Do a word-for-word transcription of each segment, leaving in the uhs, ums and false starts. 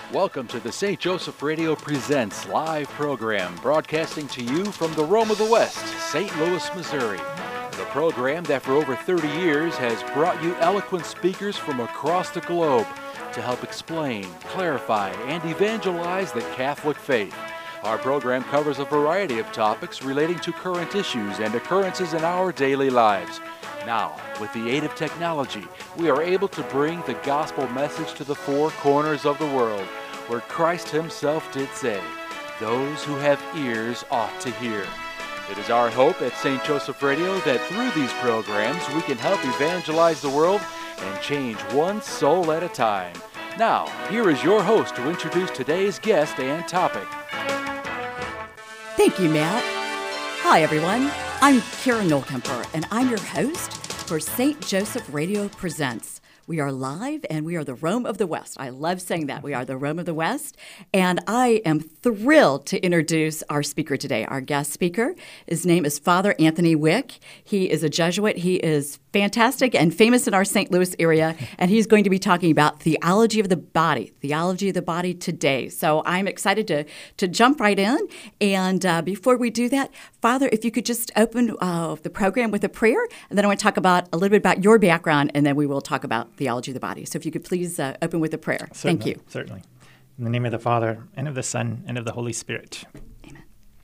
Welcome to the Saint Joseph Radio Presents live program, broadcasting to you from the Rome of the West, Saint Louis, Missouri. The program that for over thirty years has brought you eloquent speakers from across the globe to help explain, clarify, and evangelize the Catholic faith. Our program covers a variety of topics relating to current issues and occurrences in our daily lives. Now, with the aid of technology, we are able to bring the gospel message to the four corners of the world, where Christ himself did say, "Those who have ears ought to hear." It is our hope at Saint Joseph Radio that through these programs we can help evangelize the world and change one soul at a time. Now, here is your host to introduce today's guest and topic. Thank you, Matt. Hi, everyone. I'm Karen Nolkemper, and I'm your host for Saint Joseph Radio Presents. We are live, and we are the Rome of the West. I love saying that. We are the Rome of the West, and I am thrilled to introduce our speaker today, our guest speaker. His name is Father Anthony Wick. He is a Jesuit. He is fantastic and famous in our Saint Louis area, and he's going to be talking about theology of the body, theology of the body today. So I'm excited to, to jump right in, and uh, before we do that, Father, if you could just open uh, the program with a prayer, and then I want to talk about a little bit about your background, and then we will talk about theology of the body. So if you could please uh, open with a prayer. Certainly, Thank you. Certainly. In the name of the Father, and of the Son, and of the Holy Spirit. Amen.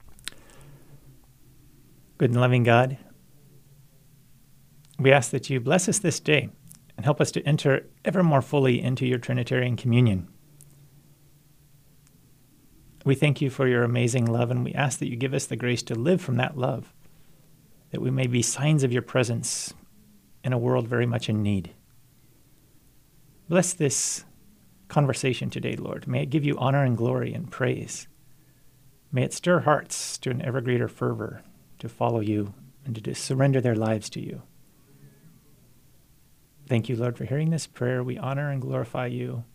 Good and loving God, we ask that you bless us this day and help us to enter ever more fully into your Trinitarian communion. We thank you for your amazing love, and we ask that you give us the grace to live from that love, that we may be signs of your presence in a world very much in need. Bless this conversation today, Lord. May it give you honor and glory and praise. May it stir hearts to an ever greater fervor to follow you and to, to surrender their lives to you. Thank you, Lord, for hearing this prayer. We honor and glorify you,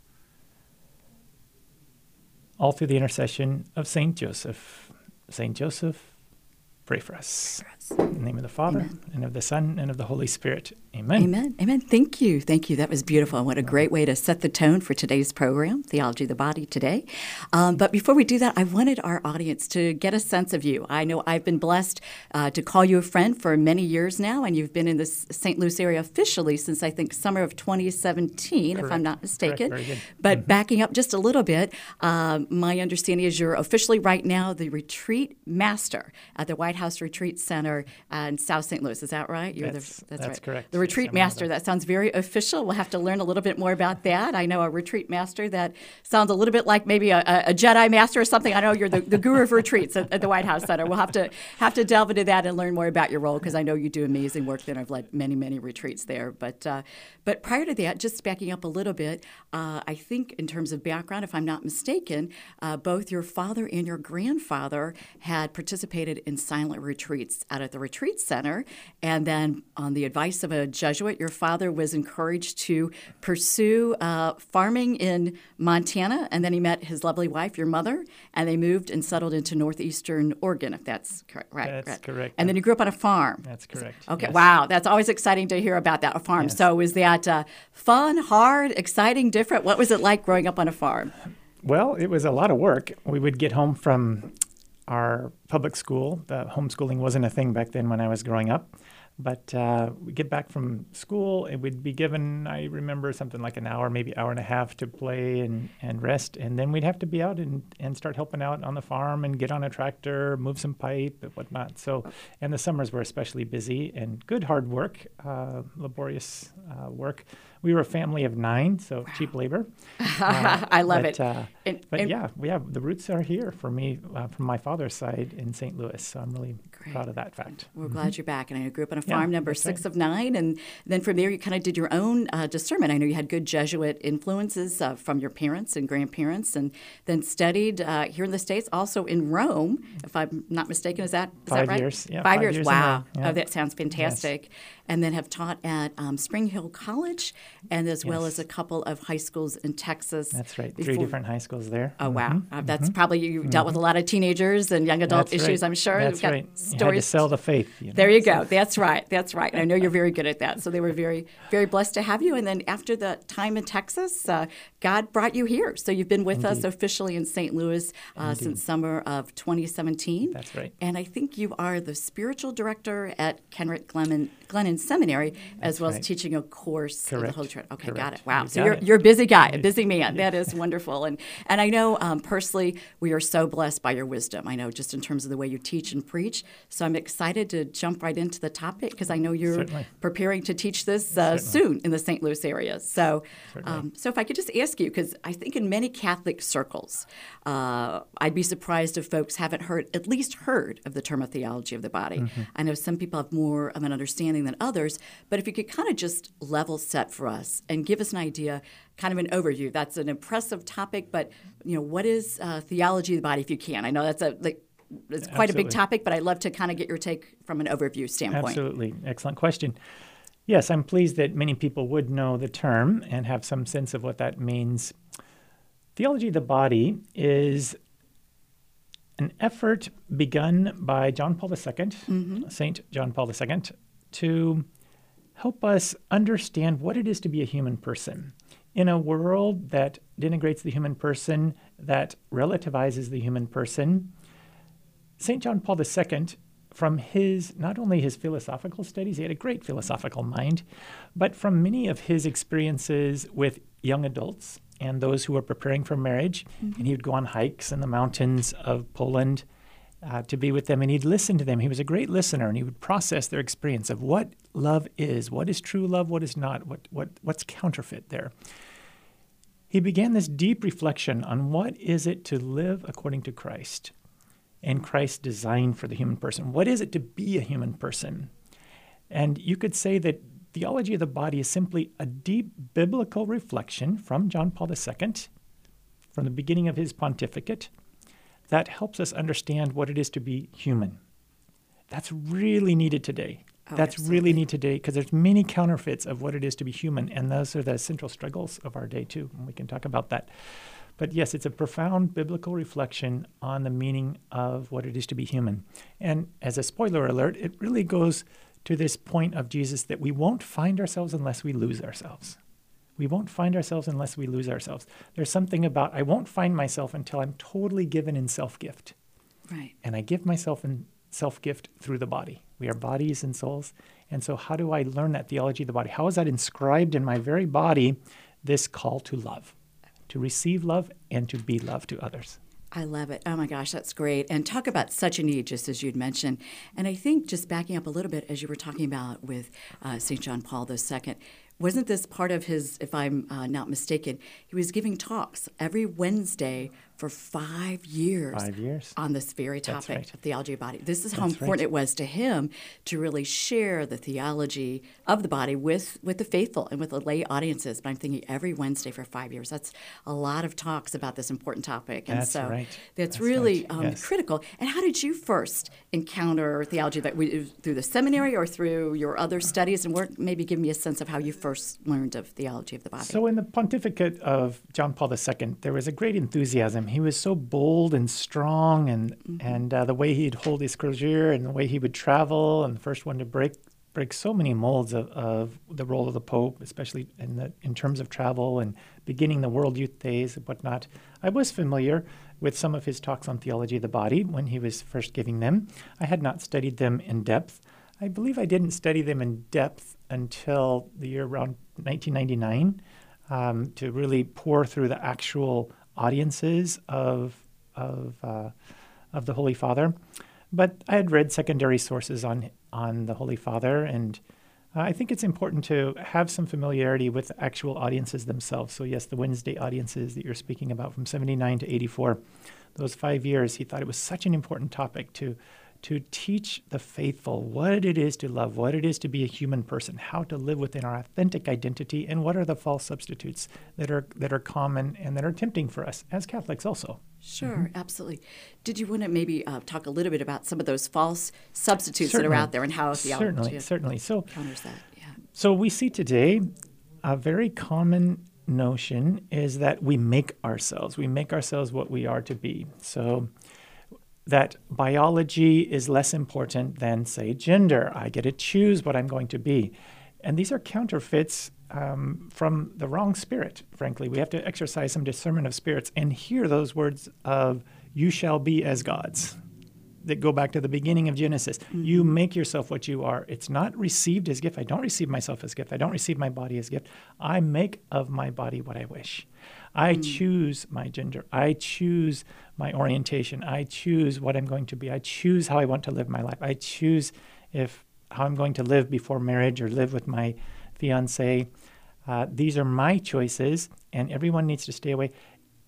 all through the intercession of Saint Joseph. Saint Joseph, pray for us. In the name of the Father, Amen. And of the Son, and of the Holy Spirit. Amen. Amen. Amen. Thank you. Thank you. That was beautiful. And what a great way to set the tone for today's program, Theology of the Body today. Um, but before we do that, I wanted our audience to get a sense of you. I know I've been blessed uh, to call you a friend for many years now, and you've been in the Saint Louis area officially since, I think, summer of twenty seventeen, Correct. if I'm not mistaken. Correct. Very good. But Mm-hmm. backing up just a little bit, uh, my understanding is you're officially right now the retreat master at the White House Retreat Center uh, in South Saint Louis. Is that right? You're That's, the, that's, that's right. correct. The retreat Yes, master. That sounds very official. We'll have to learn a little bit more about that. I know a retreat master that sounds a little bit like maybe a, a Jedi master or something. I know you're the, the guru of retreats at, at the White House Center. We'll have to have to delve into that and learn more about your role, because I know you do amazing work there. I've led many, many retreats there. But uh, but prior to that, just backing up a little bit, uh, I think in terms of background, if I'm not mistaken, uh, both your father and your grandfather had participated in silent retreats out at the retreat center. And then on the advice of a Jesuit, your father was encouraged to pursue uh, farming in Montana, and then he met his lovely wife, your mother, and they moved and settled into northeastern Oregon, if that's correct. Right, That's right. correct. And then you grew up on a farm. That's correct. Okay, Yes. wow, that's always exciting to hear about that, a farm. Yes. So was that uh, fun, hard, exciting, different? What was it like growing up on a farm? Well, it was a lot of work. We would get home from our public school. The homeschooling wasn't a thing back then when I was growing up. But uh, we'd get back from school, and we'd be given, I remember, something like an hour, maybe hour and a half to play and, and rest. And then we'd have to be out and, and start helping out on the farm and get on a tractor, move some pipe and whatnot. So, and the summers were especially busy and good hard work, uh, laborious uh, work. We were a family of nine, so wow. Cheap labor. Uh, I love but, it. Uh, and, but and yeah, we have the roots are here for me uh, from my father's side in Saint Louis. So I'm really great. proud of that fact. We're mm-hmm. glad you're back. And I grew up on a farm, yeah, number six right. of nine. And then from there, you kind of did your own uh, discernment. I know you had good Jesuit influences uh, from your parents and grandparents, and then studied uh, here in the States, also in Rome, if I'm not mistaken. Is that, is five that right? years. Yeah, five, five years. years Wow. yeah. Oh, that sounds fantastic. Yes. and then have taught at um, Spring Hill College, and as well Yes. as a couple of high schools in Texas. That's right. Three before- different high schools there. Oh, wow. Mhm. Uh, that's probably, you dealt with a lot of teenagers and young adult That's issues, right. I'm sure. That's We've got right. You had to stories. sell the faith. You know? There you go. That's right. That's right. And I know you're very good at that. So they were very, very blessed to have you. And then after the time in Texas, uh, God brought you here. So you've been with us Indeed. officially in Saint Louis uh, since summer of twenty seventeen. That's right. And I think you are the spiritual director at Kenrick Glennon, Glennon Seminary, as That's well right. as teaching a course of the Correct. Holy Trinity. Okay, got Correct. it. Wow. You So got you're it. you're a busy guy, a busy man. That is wonderful. And and I know um, personally we are so blessed by your wisdom. I know just in terms of the way you teach and preach. So I'm excited to jump right into the topic because I know you're Certainly. preparing to teach this uh, soon in the Saint Louis area. So, um, so if I could just ask you, because I think in many Catholic circles, uh, I'd be surprised if folks haven't heard, at least heard, of the term of theology of the body. Mm-hmm. I know some people have more of an understanding than others, but if you could kind of just level set for us and give us an idea, kind of an overview. That's an impressive topic, but you know, what is uh, theology of the body, if you can? I know that's a like, it's quite a big Absolutely. topic, but I'd love to kind of get your take from an overview standpoint. Absolutely. Excellent question. Yes, I'm pleased that many people would know the term and have some sense of what that means. Theology of the body is an effort begun by John Paul the Second, Mm-hmm. Saint John Paul the Second, to help us understand what it is to be a human person. In a world that denigrates the human person, that relativizes the human person, Saint John Paul the Second, from his, not only his philosophical studies, he had a great philosophical mind, but from many of his experiences with young adults and those who were preparing for marriage, mm-hmm. and he would go on hikes in the mountains of Poland uh, to be with them, and he'd listen to them. He was a great listener, and he would process their experience of what love is, what is true love, what is not, what what what's counterfeit there. He began this deep reflection on what is it to live according to Christ and Christ's design for the human person. What is it to be a human person? And you could say that theology of the body is simply a deep biblical reflection from John Paul the Second, from the beginning of his pontificate, that helps us understand what it is to be human. That's really needed today. Oh, That's absolutely. really needed today because there's many counterfeits of what it is to be human, and those are the central struggles of our day too, and we can talk about that. But yes, it's a profound biblical reflection on the meaning of what it is to be human. And as a spoiler alert, it really goes to this point of Jesus that we won't find ourselves unless we lose ourselves. We won't find ourselves unless we lose ourselves. There's something about, I won't find myself until I'm totally given in self-gift. Right. And I give myself in self-gift through the body. We are bodies and souls. And so how do I learn that theology of the body? How is that inscribed in my very body, this call to love, to receive love and to be love to others? I love it. Oh my gosh, that's great. And talk about such a need, just as you'd mentioned. And I think just backing up a little bit, as you were talking about with uh, Saint John Paul the Second, wasn't this part of his, if I'm uh, not mistaken, he was giving talks every Wednesday for five years, Five years. on this very That's topic right. of theology of body. This is how That's important right. it was to him to really share the theology of the body with, with the faithful and with the lay audiences. But I'm thinking every Wednesday for five years. That's a lot of talks about this important topic. And That's so right. that's, That's really right. um, Yes. critical. And how did you first encounter theology? That we, through the seminary or through your other studies? And where, maybe give me a sense of how you first learned of theology of the body. So in the pontificate of John Paul the Second, there was a great enthusiasm. He was so bold and strong, and Mm-hmm. and uh, the way he'd hold his crozier and the way he would travel, and the first one to break break so many molds of, of the role of the Pope, especially in the in terms of travel and beginning the World Youth Days and whatnot. I was familiar with some of his talks on theology of the body when he was first giving them. I had not studied them in depth. I believe I didn't study them in depth until the year around nineteen ninety-nine um, to really pour through the actual audiences of of uh, of the Holy Father. But I had read secondary sources on on the Holy Father, and uh, I think it's important to have some familiarity with the actual audiences themselves. So yes, the Wednesday audiences that you're speaking about from seventy-nine to eighty-four, those five years, he thought it was such an important topic to to teach the faithful what it is to love, what it is to be a human person, how to live within our authentic identity, and what are the false substitutes that are that are common and that are tempting for us as Catholics also. Sure, Mm-hmm. absolutely. Did you want to maybe uh, talk a little bit about some of those false substitutes that Certainly. are out there and how theology Certainly, certainly. So counters that? So we see today a very common notion is that we make ourselves. We make ourselves what we are to be. So that biology is less important than, say, gender. I get to choose what I'm going to be. And these are counterfeits um, from the wrong spirit, frankly. We have to exercise some discernment of spirits and hear those words of, you shall be as gods, that go back to the beginning of Genesis. Mm-hmm. You make yourself what you are. It's not received as gift. I don't receive myself as gift. I don't receive my body as gift. I make of my body what I wish. I mm. choose my gender. I choose my orientation. I choose what I'm going to be. I choose how I want to live my life. I choose if how I'm going to live before marriage or live with my fiancé. Uh, these are my choices, and everyone needs to stay away.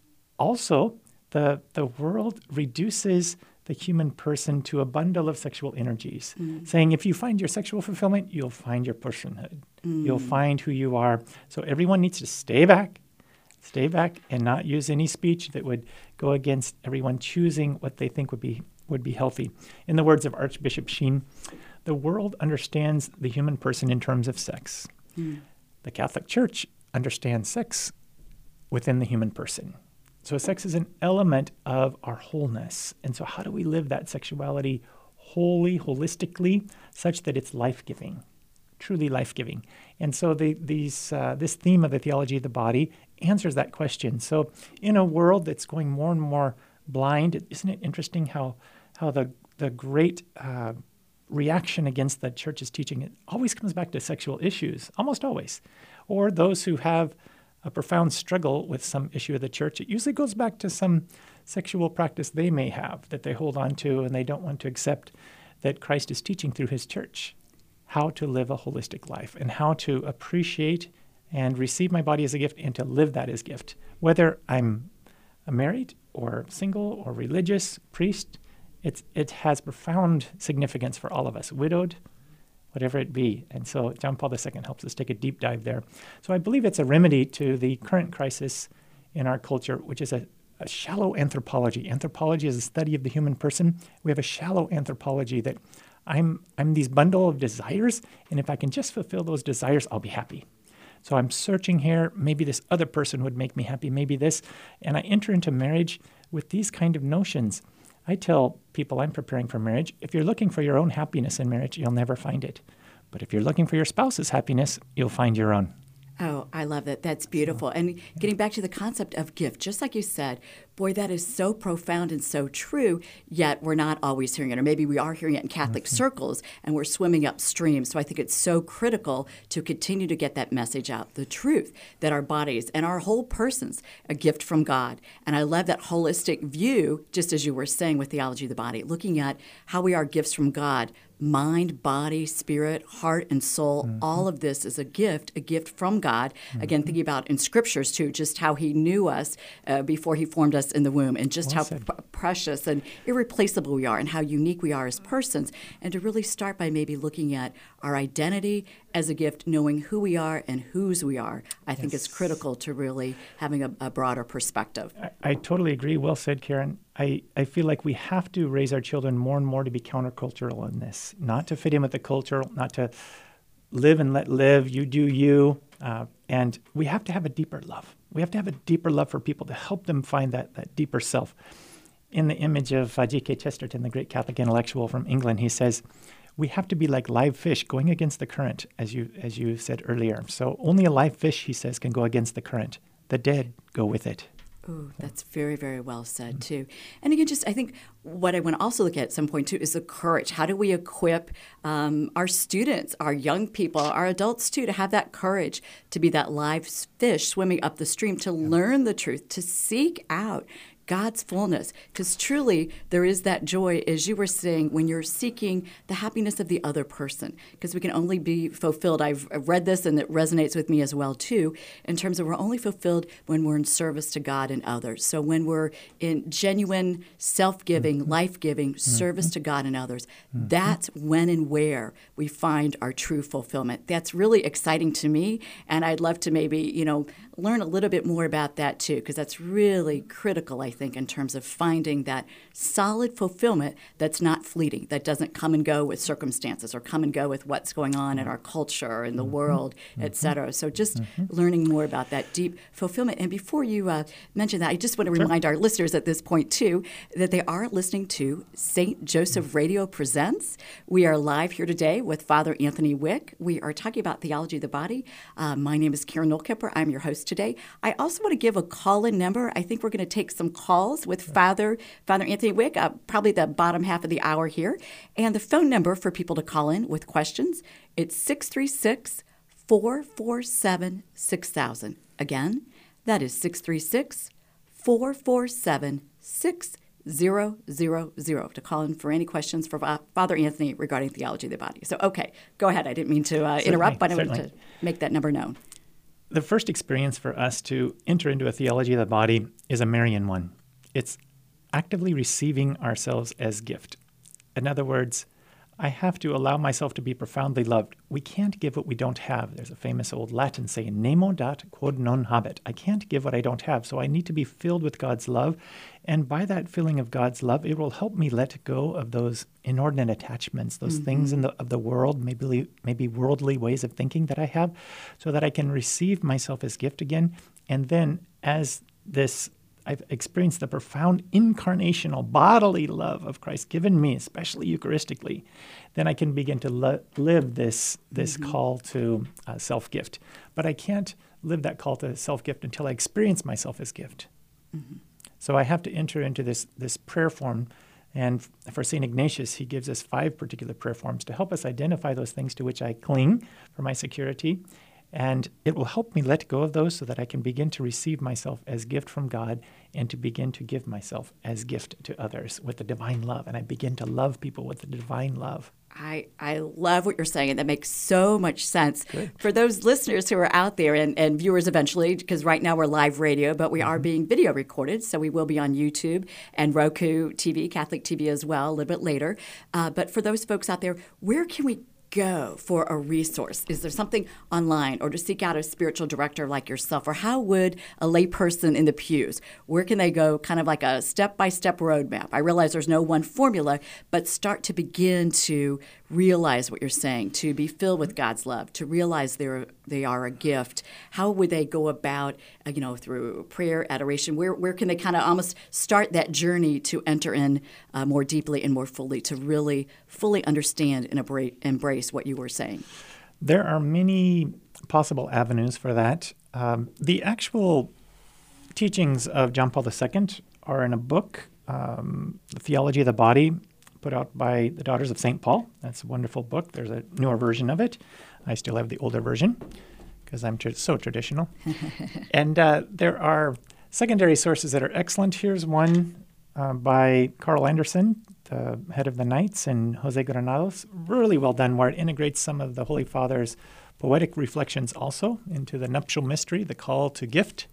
Also, the the world reduces the human person to a bundle of sexual energies, mm. saying if you find your sexual fulfillment, you'll find your personhood. Mm. You'll find who you are. So everyone needs to stay back, stay back, and not use any speech that would go against everyone choosing what they think would be would be healthy. In the words of Archbishop Sheen, the world understands the human person in terms of sex. Mm. The Catholic Church understands sex within the human person. So sex is an element of our wholeness. And so how do we live that sexuality wholly, holistically, such that it's life-giving, truly life-giving? And so the, these, uh, this theme of the theology of the body answers that question. So in a world that's going more and more blind, isn't it interesting how, how the, the great uh, reaction against the church's teaching, it always comes back to sexual issues, almost always. Or those who have a profound struggle with some issue of the church, it usually goes back to some sexual practice they may have that they hold on to, and they don't want to accept that Christ is teaching through his church how to live a holistic life and how to appreciate and receive my body as a gift and to live that as gift. Whether I'm married or single or religious, priest, it's, it has profound significance for all of us, widowed, whatever it be. And so John Paul the Second helps us take a deep dive there. So I believe it's a remedy to the current crisis in our culture, which is a, a shallow anthropology. Anthropology is a study of the human person. We have a shallow anthropology that I'm I'm these bundle of desires, and if I can just fulfill those desires, I'll be happy. So I'm searching here. Maybe this other person would make me happy, maybe this. And I enter into marriage with these kind of notions. I tell people I'm preparing for marriage, if you're looking for your own happiness in marriage, you'll never find it. But if you're looking for your spouse's happiness, you'll find your own. Oh, I love that. That's beautiful. And getting back to the concept of gift, just like you said, boy, that is so profound and so true, yet we're not always hearing it. Or maybe we are hearing it in Catholic mm-hmm. circles and we're swimming upstream. So I think it's so critical to continue to get that message out, the truth that our bodies and our whole person's a gift from God. And I love that holistic view, just as you were saying with theology of the body, looking at how we are gifts from God. Mind, body, spirit, heart, and soul, mm-hmm. all of this is a gift, a gift from God. Mm-hmm. Again, thinking about in scriptures, too, just how he knew us uh, before he formed us in the womb, and just well how p- precious and irreplaceable we are, and how unique we are as persons. And to really start by maybe looking at our identity as a gift, knowing who we are and whose we are, I yes. think is critical to really having a, a broader perspective. I, I totally agree. Well said, Karen. I, I feel like we have to raise our children more and more to be countercultural in this, not to fit in with the culture, not to live and let live, you do you. Uh, and we have to have a deeper love. We have to have a deeper love for people to help them find that, that deeper self. In the image of uh, G K Chesterton, the great Catholic intellectual from England, he says, we have to be like live fish going against the current, as you as you said earlier. So only a live fish, he says, can go against the current. The dead go with it. Ooh, that's very, very well said, too. And again, just I think what I want to also look at at some point, too, is the courage. How do we equip um, our students, our young people, our adults, too, to have that courage to be that live fish swimming up the stream, to yeah. learn the truth, to seek out God's fullness, because truly there is that joy, as you were saying, when you're seeking the happiness of the other person, because we can only be fulfilled. I've read this and it resonates with me as well, too, in terms of we're only fulfilled when we're in service to God and others. So when we're in genuine self-giving, mm-hmm. life-giving mm-hmm. service to God and others, mm-hmm. that's when and where we find our true fulfillment. That's really exciting to me, and I'd love to maybe, you know, learn a little bit more about that, too, because that's really critical, I I think, in terms of finding that solid fulfillment that's not fleeting, that doesn't come and go with circumstances or come and go with what's going on in our culture, in the Mm-hmm. world, Mm-hmm. et cetera. So just Mm-hmm. learning more about that deep fulfillment. And before you uh, mention that, I just want to Sure. remind our listeners at this point, too, that they are listening to Saint Joseph Radio Presents. We are live here today with Father Anthony Wick. We are talking about theology of the body. Uh, my name is Karen Nolkipper. I'm your host today. I also want to give a call-in number. I think we're going to take some calls with Father Father Anthony Wick, uh, probably the bottom half of the hour here. And the phone number for people to call in with questions, it's six three six, four four seven, six thousand. Again, that is six three six, four four seven, six zero zero zero to call in for any questions for uh, Father Anthony regarding theology of the body. So, okay, go ahead. I didn't mean to uh, interrupt, but I wanted certainly. to make that number known. The first experience for us to enter into a theology of the body is a Marian one. It's actively receiving ourselves as gift. In other words, I have to allow myself to be profoundly loved. We can't give what we don't have. There's a famous old Latin saying, nemo dat quod non habet. I can't give what I don't have, so I need to be filled with God's love. And by that filling of God's love, it will help me let go of those inordinate attachments, those mm-hmm. things in the of the world, maybe maybe worldly ways of thinking that I have, so that I can receive myself as gift again. And then as this I've experienced the profound incarnational bodily love of Christ given me, especially Eucharistically, then I can begin to li- live this, this mm-hmm. call to uh, self-gift. But I can't live that call to self-gift until I experience myself as gift. Mm-hmm. So I have to enter into this, this prayer form. And for Saint Ignatius, he gives us five particular prayer forms to help us identify those things to which I cling for my security. And it will help me let go of those so that I can begin to receive myself as gift from God and to begin to give myself as gift to others with the divine love. And I begin to love people with the divine love. I, I love what you're saying, and that makes so much sense. Good. For those listeners who are out there and, and viewers eventually, because right now we're live radio, but we mm-hmm. are being video recorded, so we will be on YouTube and Roku T V, Catholic T V as well, a little bit later. Uh, but for those folks out there, where can we go for a resource? Is there something online, or to seek out a spiritual director like yourself? Or how would a layperson in the pews, where can they go, kind of like a step-by-step roadmap? I realize there's no one formula, but start to begin to realize what you're saying, to be filled with God's love, to realize they're they are a gift. How would they go about, uh, you know, through prayer, adoration? Where where can they kind of almost start that journey to enter in uh, more deeply and more fully, to really fully understand and embrace, embrace what you were saying? There are many possible avenues for that. Um, the actual teachings of John Paul the Second are in a book, um, The Theology of the Body, put out by the Daughters of Saint Paul. That's a wonderful book. There's a newer version of it. I still have the older version because I'm tr- so traditional. And uh, there are secondary sources that are excellent. Here's one uh, by Carl Anderson, the head of the Knights, and Jose Granados. Really well done, where it integrates some of the Holy Father's poetic reflections also into the nuptial mystery, the call to gift.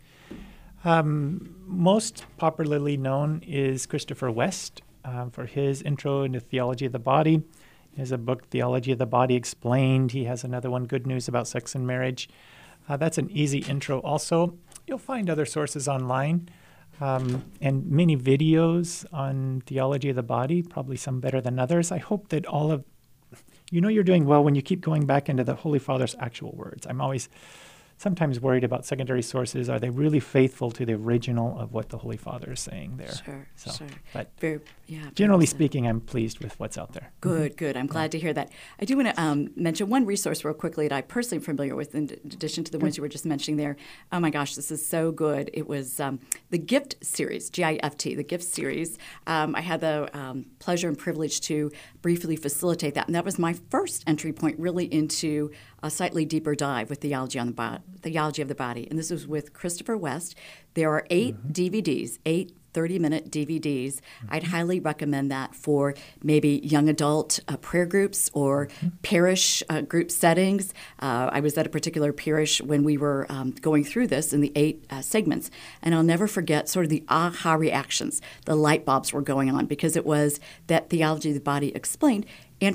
Um, most popularly known is Christopher West, Uh, for his intro into theology of the body. He has a book, Theology of the Body Explained. He has another one, Good News About Sex and Marriage. Uh, that's an easy intro also. You'll find other sources online um, and many videos on theology of the body, probably some better than others. I hope that all of, you know you're doing well when you keep going back into the Holy Father's actual words. I'm always sometimes worried about secondary sources. Are they really faithful to the original of what the Holy Father is saying there? Sure, so, sure. But very, yeah, very generally sad. speaking, I'm pleased with what's out there. Good, good. I'm glad to hear that. I do want to um, mention one resource real quickly that I personally am familiar with, in addition to the ones you were just mentioning there. Oh my gosh, this is so good. It was um, the Gift series, G I F T, the Gift series. Um, I had the um, pleasure and privilege to briefly facilitate that, and that was my first entry point really into a slightly deeper dive with theology on the bo- theology of the body. And this was with Christopher West. There are eight mm-hmm. D V Ds, eight thirty-minute D V Ds. Mm-hmm. I'd highly recommend that for maybe young adult uh, prayer groups or mm-hmm. parish uh, group settings. Uh, I was at a particular parish when we were um, going through this in the eight uh, segments. And I'll never forget sort of the aha reactions. The light bulbs were going on because it was that theology of the body explained. And for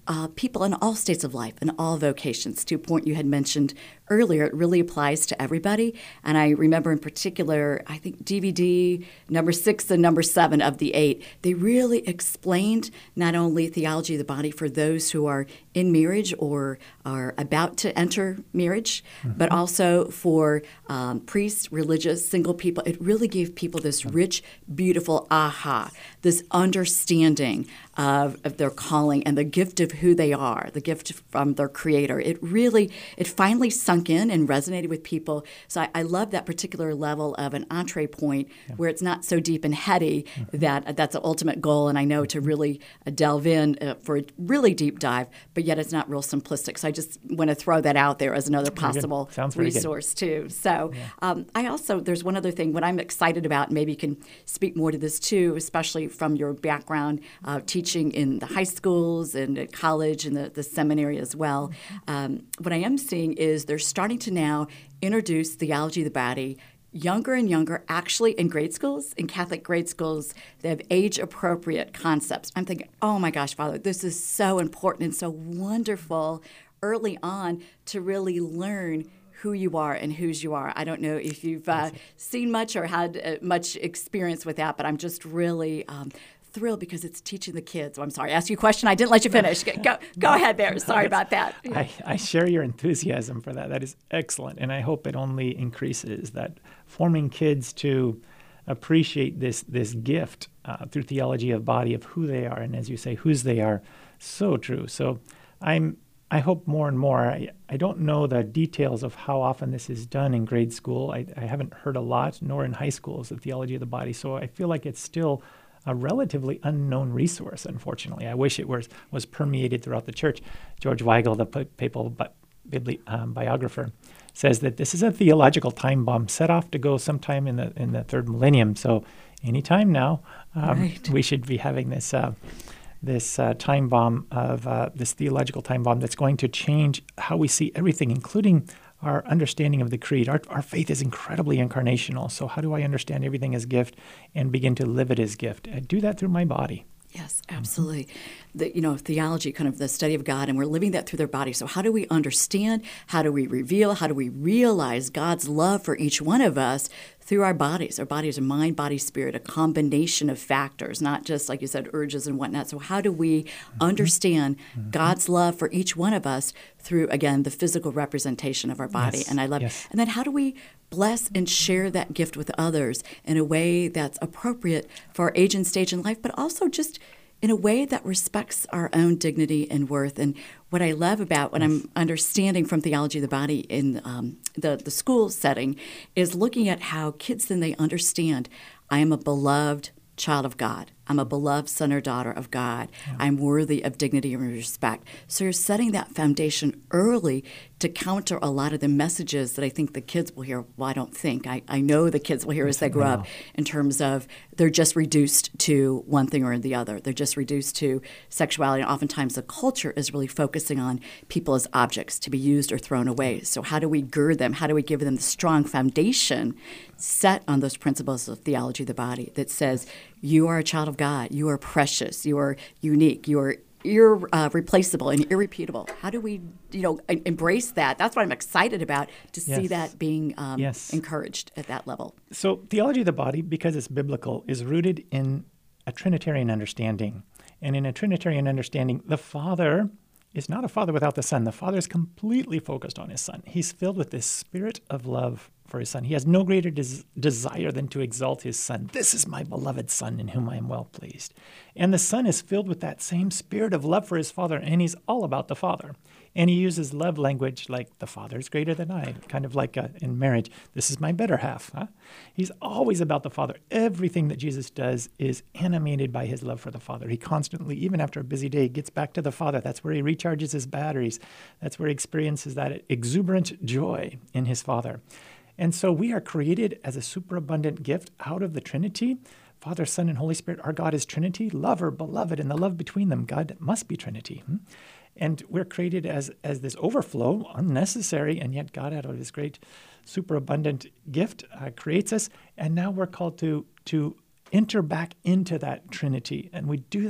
uh, people in all states of life, in all vocations. To a point you had mentioned earlier, it really applies to everybody. And I remember in particular, I think D V D number six and number seven of the eight, they really explained not only theology of the body for those who are in marriage or are about to enter marriage, mm-hmm. but also for um, priests, religious, single people. It really gave people this rich, beautiful aha, this understanding of, of their calling and the gift of who they are, the gift from their Creator. It really, it finally sunk in and resonated with people. So I, I love that particular level of an entree point yeah. where it's not so deep and heady mm-hmm. that that's the ultimate goal. And I know to really uh, delve in uh, for a really deep dive, but yet it's not real simplistic. So I just want to throw that out there as another possible resource too. So yeah. um, I also, there's one other thing, what I'm excited about, maybe you can speak more to this too, especially from your background uh, teaching in the high schools and at college and the, the seminary as well. Um, what I am seeing is they're starting to now introduce theology of the body younger and younger, actually in grade schools, in Catholic grade schools. They have age-appropriate concepts. I'm thinking, oh my gosh, Father, this is so important and so wonderful early on to really learn who you are and whose you are. I don't know if you've uh, seen much or had uh, much experience with that, but I'm just really um, thrilled because it's teaching the kids. Oh, I'm sorry, I asked you a question. I didn't let you finish. Go, go ahead there. Sorry about that. I, I share your enthusiasm for that. That is excellent, and I hope it only increases that forming kids to appreciate this this gift uh, through theology of body of who they are, and as you say, whose they are. So true. So I'm I hope more and more. I, I don't know the details of how often this is done in grade school. I, I haven't heard a lot, nor in high schools, the theology of the body. So I feel like it's still a relatively unknown resource, unfortunately. I wish it was, was permeated throughout the church. George Weigel, the p- papal bi- bibli- um, biographer, says that this is a theological time bomb set off to go sometime in the in the third millennium. So anytime now, um, right. we should be having this uh, this uh, time bomb of uh, this theological time bomb that's going to change how we see everything, including our understanding of the creed. Our, our faith is incredibly incarnational. So how do I understand everything as gift and begin to live it as gift? I do that through my body. Yes, absolutely. Mm-hmm. The, you know, theology, kind of the study of God, and we're living that through their body. So how do we understand? How do we reveal? How do we realize God's love for each one of us through our bodies? Our bodies are mind, body, spirit, a combination of factors, not just, like you said, urges and whatnot. So how do we mm-hmm. understand mm-hmm. God's love for each one of us through, again, the physical representation of our body? Yes. And I love yes. And then how do we bless and share that gift with others in a way that's appropriate for our age and stage in life, but also just in a way that respects our own dignity and worth? And what I love about what yes. I'm understanding from theology of the body in um, the, the school setting is looking at how kids then they understand, I am a beloved child of God. I'm a beloved son or daughter of God. Yeah. I'm worthy of dignity and respect. So you're setting that foundation early to counter a lot of the messages that I think the kids will hear. Well, I don't think. I, I know the kids will hear as they grow up in terms of they're just reduced to one thing or the other. They're just reduced to sexuality. And oftentimes the culture is really focusing on people as objects to be used or thrown away. So how do we gird them? How do we give them the strong foundation set on those principles of theology of the body that says you are a child of God, you are precious, you are unique, you are irreplaceable uh, and irrepeatable? How do we, you know, embrace that? That's what I'm excited about, to see yes. that being um, yes. encouraged at that level. So theology of the body, because it's biblical, is rooted in a Trinitarian understanding. And in a Trinitarian understanding, the Father is not a father without the Son. The Father is completely focused on his Son. He's filled with this spirit of love for his Son. He has no greater des- desire than to exalt his Son. This is my beloved Son in whom I am well pleased. And the Son is filled with that same spirit of love for his Father, and he's all about the Father. And he uses love language like, the Father is greater than I, kind of like uh, in marriage, this is my better half. Huh? He's always about the Father. Everything that Jesus does is animated by his love for the Father. He constantly, even after a busy day, gets back to the Father. That's where he recharges his batteries. That's where he experiences that exuberant joy in his Father. And so we are created as a superabundant gift out of the Trinity. Father, Son, and Holy Spirit, our God is Trinity, lover, beloved, and the love between them. God must be Trinity. Hmm? And we're created as as this overflow, unnecessary, and yet God, out of his great superabundant gift, uh, creates us. And now we're called to, to enter back into that Trinity. And we do that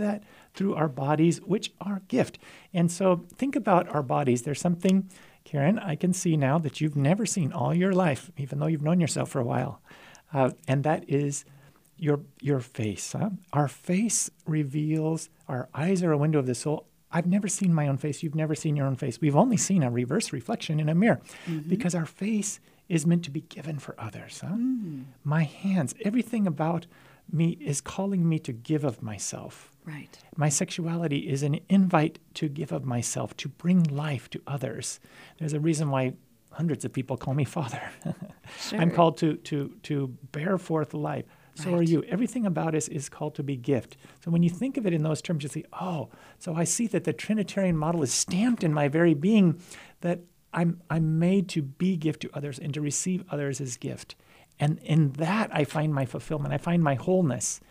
through our bodies, which are a gift. And so think about our bodies. There's something, Karen, I can see now that you've never seen all your life, even though you've known yourself for a while. Uh, and that is your your face. Huh? Our face reveals, our eyes are a window of the soul. I've never seen my own face. You've never seen your own face. We've only seen a reverse reflection in a mirror mm-hmm. because our face is meant to be given for others. Huh? Mm. My hands, everything about me is calling me to give of myself. Right. My sexuality is an invite to give of myself, to bring life to others. There's a reason why hundreds of people call me Father. Sure. I'm called to to to bear forth life. So right. are you. Everything about us is called to be gift. So when you think of it in those terms, you say, oh, so I see that the Trinitarian model is stamped in my very being, that I'm I'm made to be gift to others and to receive others as gift. And in that, I find my fulfillment. I find my wholeness.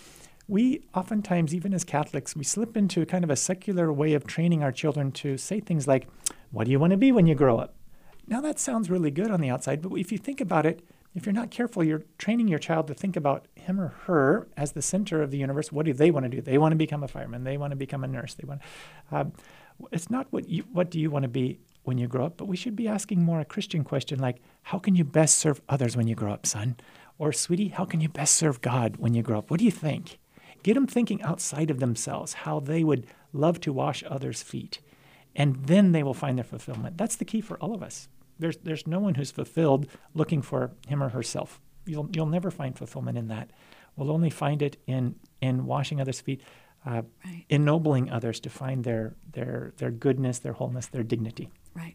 We oftentimes, even as Catholics, we slip into kind of a secular way of training our children to say things like, what do you want to be when you grow up? Now, that sounds really good on the outside, but if you think about it, if you're not careful, you're training your child to think about him or her as the center of the universe. What do they want to do? They want to become a fireman. They want to become a nurse. They want. Uh, it's not what you. What do you want to be when you grow up? But we should be asking more a Christian question like, how can you best serve others when you grow up, son? Or, sweetie, how can you best serve God when you grow up? What do you think? Get them thinking outside of themselves, how they would love to wash others' feet. And then they will find their fulfillment. That's the key for all of us. There's there's no one who's fulfilled looking for him or herself. You'll you'll never find fulfillment in that. We'll only find it in in washing others' feet, uh, right. ennobling others to find their their their goodness, their wholeness, their dignity. Right.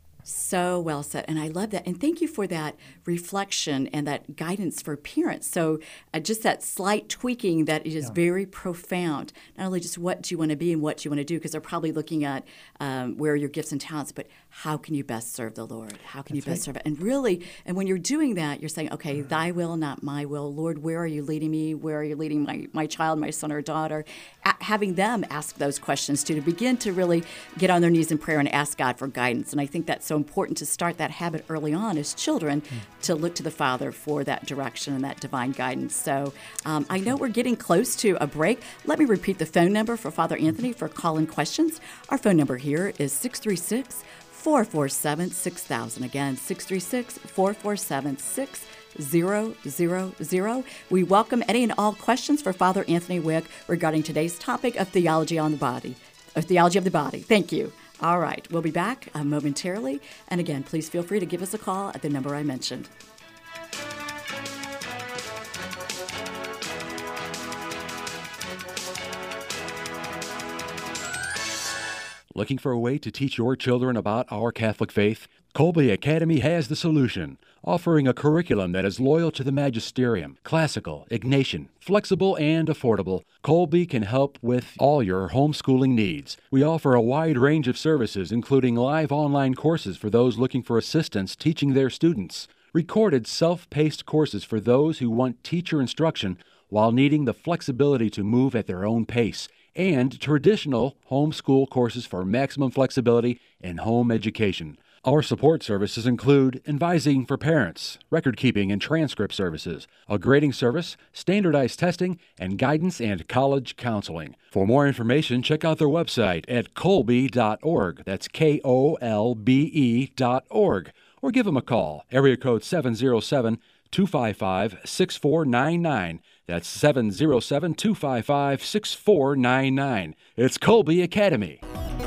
So well said. And I love that. And thank you for that reflection and that guidance for parents. So uh, just that slight tweaking that is yeah. very profound. Not only just what do you want to be and what do you want to do, because they're probably looking at um, where are your gifts and talents, but how can you best serve the Lord? How can That's you best right. serve it? And really, and when you're doing that, you're saying, okay, mm-hmm. thy will, not my will. Lord, where are you leading me? Where are you leading my, my child, my son or daughter? A- having them ask those questions too, to begin to really get on their knees in prayer and ask God for guidance. And I think that's so important to start that habit early on as children mm. to look to the Father for that direction and that divine guidance. So um, I know we're getting close to a break. Let me repeat the phone number for Father Anthony for call-in questions. Our phone number here is six three six, four four seven, six thousand. Again, six three six, four four seven, six zero zero zero. We welcome any and all questions for Father Anthony Wick regarding today's topic of theology on the body, or theology of the body. Thank you. All right, we'll be back uh, momentarily. And again, please feel free to give us a call at the number I mentioned. Looking for a way to teach your children about our Catholic faith? Kolbe Academy has the solution, offering a curriculum that is loyal to the magisterium, classical, Ignatian, flexible, and affordable. Kolbe can help with all your homeschooling needs. We offer a wide range of services, including live online courses for those looking for assistance teaching their students, recorded self-paced courses for those who want teacher instruction while needing the flexibility to move at their own pace, and traditional homeschool courses for maximum flexibility in home education. Our support services include advising for parents, record-keeping and transcript services, a grading service, standardized testing, and guidance and college counseling. For more information, check out their website at kolbe dot org. That's K O L B E dot org. Or give them a call, area code seven zero seven, two five five, six four nine nine. That's seven zero seven, two five five, six four nine nine. It's Kolbe Academy.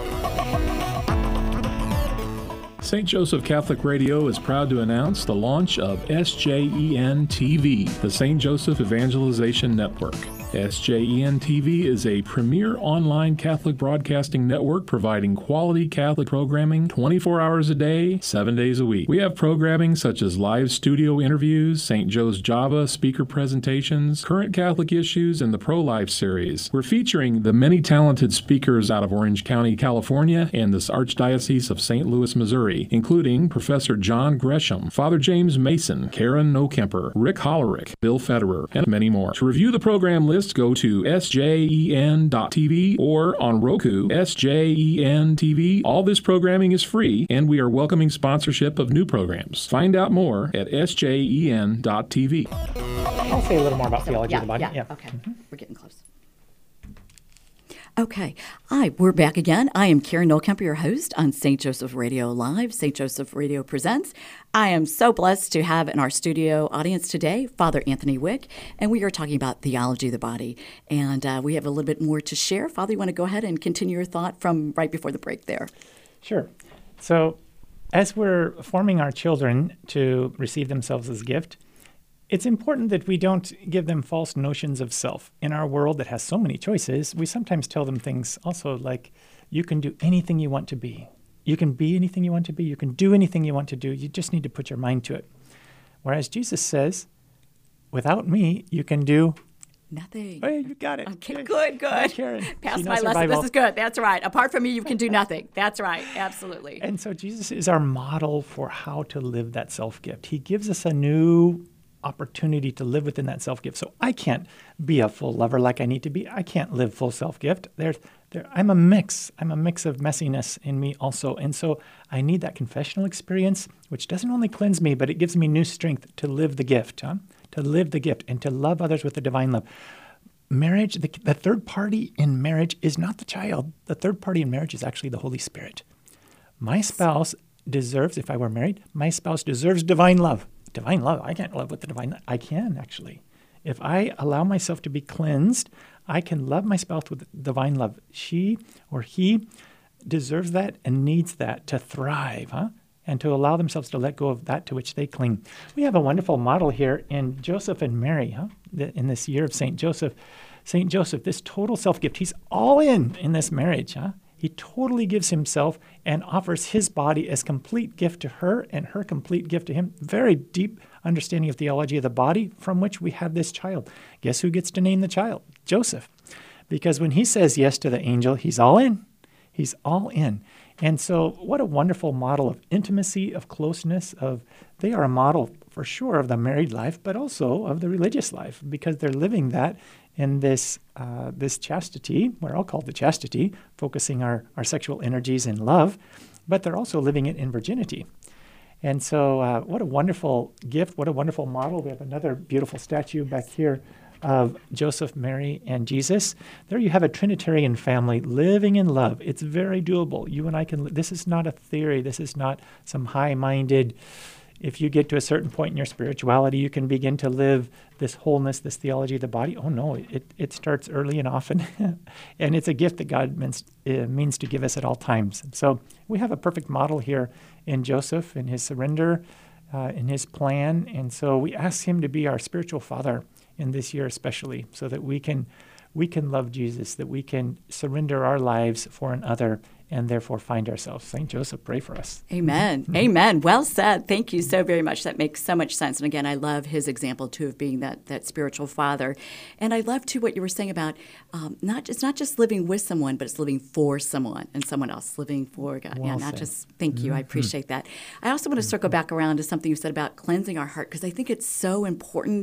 Saint Joseph Catholic Radio is proud to announce the launch of S J E N T V, the Saint Joseph Evangelization Network. S J E N T V is a premier online Catholic broadcasting network providing quality Catholic programming twenty-four hours a day, seven days a week. We have programming such as live studio interviews, Saint Joe's Java speaker presentations, current Catholic issues, and the Pro-Life series. We're featuring the many talented speakers out of Orange County, California, and this Archdiocese of Saint Louis, Missouri, including Professor John Gresham, Father James Mason, Karen Nokemper, Rick Hollerick, Bill Federer, and many more. To review the program list, go to S J E N dot T V or on Roku, S J E N T V. All this programming is free, and we are welcoming sponsorship of new programs. Find out more at S J E N dot T V. I'll say a little more about theology yeah, of the body. Yeah, yeah. okay. Mm-hmm. We're getting close. Okay. Hi, we're back again. I am Karen Nolkemper, your host on Saint Joseph Radio Live. Saint Joseph Radio Presents. I am so blessed to have in our studio audience today Father Anthony Wick, and we are talking about theology of the body. And uh, we have a little bit more to share. Father, you want to go ahead and continue your thought from right before the break there? Sure. So as we're forming our children to receive themselves as gift, it's important that we don't give them false notions of self. In our world that has so many choices, we sometimes tell them things also like, you can do anything you want to be. You can be anything you want to be. You can do anything you want to do. You just need to put your mind to it. Whereas Jesus says, without me, you can do nothing. Hey, you got it. Okay, Hey, good, good. Karen. Pass my lesson. This is good. That's right. Apart from me, you can do nothing. That's right. Absolutely. And so Jesus is our model for how to live that self-gift. He gives us a new opportunity to live within that self-gift. So I can't be a full lover like I need to be. I can't live full self-gift. There's, there, I'm a mix. I'm a mix of messiness in me also. And so I need that confessional experience, which doesn't only cleanse me, but it gives me new strength to live the gift, huh? to live the gift and to love others with the divine love. Marriage, the, the third party in marriage is not the child. The third party in marriage is actually the Holy Spirit. My spouse deserves, if I were married, my spouse deserves divine love. Divine love. I can't love with the divine love. I can, actually. If I allow myself to be cleansed, I can love my spouse with divine love. She or he deserves that and needs that to thrive, huh? And to allow themselves to let go of that to which they cling. We have a wonderful model here in Joseph and Mary, huh? In this year of Saint Joseph. Saint Joseph, this total self-gift, he's all in in this marriage, huh? He totally gives himself and offers his body as complete gift to her and her complete gift to him. Very deep understanding of theology of the body from which we have this child. Guess who gets to name the child? Joseph. Because when he says yes to the angel, he's all in. He's all in. And so what a wonderful model of intimacy, of closeness, of they are a model for sure of the married life, but also of the religious life, because they're living that in this uh, this chastity, we're all called to chastity, focusing our, our sexual energies in love, but they're also living it in virginity. And so uh, what a wonderful gift, what a wonderful model. We have another beautiful statue back here of Joseph, Mary, and Jesus. There you have a Trinitarian family living in love. It's very doable. You and I can, this is not a theory. This is not some high-minded, if you get to a certain point in your spirituality, you can begin to live this wholeness, this theology of the body. Oh no, it, it starts early and often. And it's a gift that God means, uh, means to give us at all times. So we have a perfect model here in Joseph, in his surrender, uh, in his plan. And so we ask him to be our spiritual father in this year especially, so that we can we can love Jesus, that we can surrender our lives for another and therefore find ourselves. Saint Joseph, pray for us. Amen. Mm-hmm. Amen. Well said. Thank you so very much. That makes so much sense. And again, I love his example, too, of being that that spiritual father. And I love, too, what you were saying about um, not it's not just living with someone, but it's living for someone and someone else, living for God. Well yeah, not said. just, thank you. Mm-hmm. I appreciate that. I also want to circle back around to something you said about cleansing our heart, because I think it's so important